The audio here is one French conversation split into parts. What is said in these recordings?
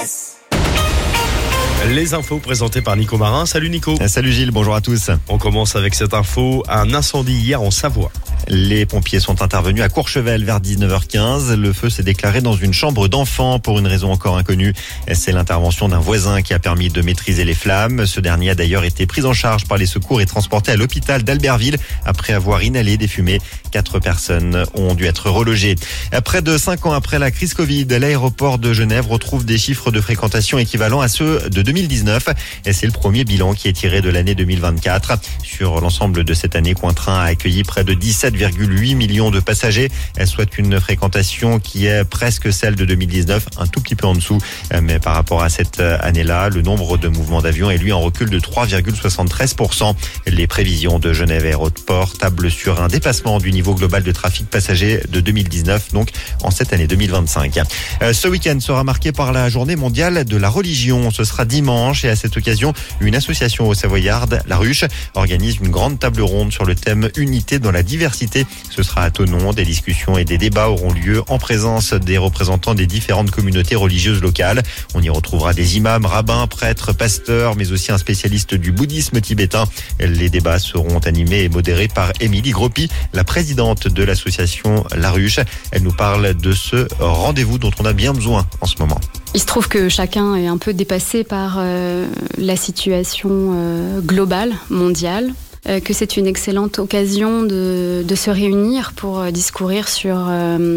Les infos présentées par Nico Marin. Salut Nico. Salut Gilles, bonjour à tous. On commence avec cette info. Un incendie hier en Savoie. Les pompiers sont intervenus à Courchevel vers 19h15. Le feu s'est déclaré dans une chambre d'enfant pour une raison encore inconnue. C'est l'intervention d'un voisin qui a permis de maîtriser les flammes. Ce dernier a d'ailleurs été pris en charge par les secours et transporté à l'hôpital d'Albertville après avoir inhalé des fumées. 4 personnes ont dû être relogées. Près de 5 ans après la crise Covid, l'aéroport de Genève retrouve des chiffres de fréquentation équivalents à ceux de 2019. Et c'est le premier bilan qui est tiré de l'année 2024. Sur l'ensemble de cette année, Cointrain a accueilli près de 17,8 millions de passagers, soit une fréquentation qui est presque celle de 2019, un tout petit peu en dessous. Mais par rapport à cette année-là, le nombre de mouvements d'avions est lui en recul de 3,73%. Les prévisions de Genève Aéroport tablent sur un dépassement du niveau global de trafic passager de 2019, donc en cette année 2025. Ce week-end sera marqué par la journée mondiale de la religion. Ce sera dimanche et à cette occasion, une association haut-savoyarde, La Ruche, organise une grande table ronde sur le thème Unité dans la diversité. Ce sera à Thonon. Des discussions et des débats auront lieu en présence des représentants des différentes communautés religieuses locales. On y retrouvera des imams, rabbins, prêtres, pasteurs, mais aussi un spécialiste du bouddhisme tibétain. Les débats seront animés et modérés par Émilie Gropi, la présidente de l'association La Ruche. Elle nous parle de ce rendez-vous dont on a bien besoin en ce moment. Il se trouve que chacun est un peu dépassé par la situation globale, mondiale, que c'est une excellente occasion de se réunir pour discourir sur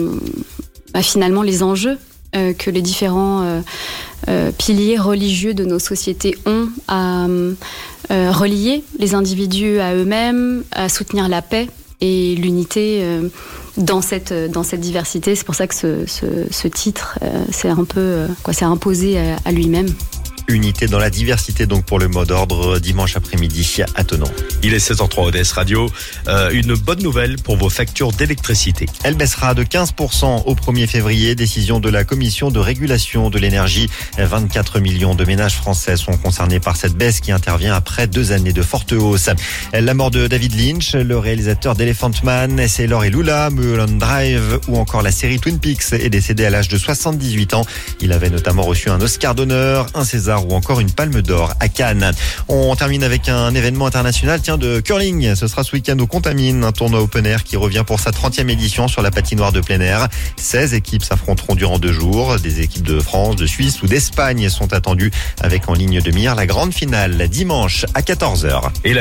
finalement les enjeux que les différents piliers religieux de nos sociétés ont à relier les individus à eux-mêmes, à soutenir la paix et l'unité dans cette diversité. C'est pour ça que ce titre s'est un peu s'est imposé à lui-même. Unité dans la diversité, donc pour le mot d'ordre dimanche après-midi à Thonon. Il est 16h03 ODS Radio. Une bonne nouvelle pour vos factures d'électricité. Elle baissera de 15% au 1er février. Décision de la Commission de régulation de l'énergie. 24 millions de ménages français sont concernés par cette baisse qui intervient après 2 années de forte hausse. La mort de David Lynch, le réalisateur d'Elephant Man, Sailor et Lula, Mulholland Drive ou encore la série Twin Peaks, est décédé à l'âge de 78 ans. Il avait notamment reçu un Oscar d'honneur, un César ou encore une Palme d'Or à Cannes. On termine avec un événement international de curling. Ce sera ce week-end au Contamine, un tournoi open air qui revient pour sa 30e édition sur la patinoire de plein air. 16 équipes s'affronteront durant 2 jours. Des équipes de France, de Suisse ou d'Espagne sont attendues avec en ligne de mire la grande finale dimanche à 14h.